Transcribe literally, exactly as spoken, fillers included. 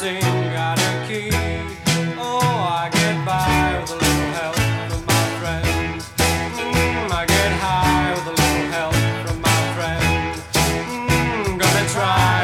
missing, got a key. Oh, I get by with a little help from my friends. Mm, I get high with a little help from my friends. Mm, gonna try